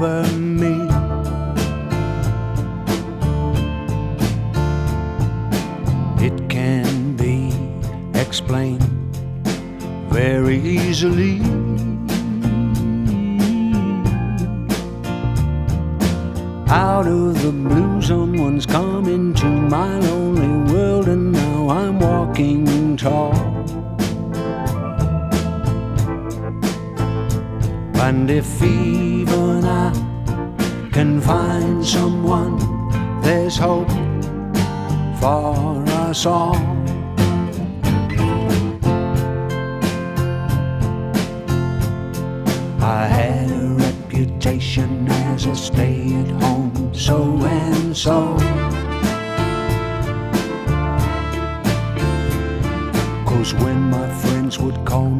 over me. It can be explained very easily. Out of the blue, someone's come into my lonely world, and now I'm walking tall. And if even I can find someone, there's hope for us all. I had a reputation as a stay-at-home so-and-so. Cause when my friends would call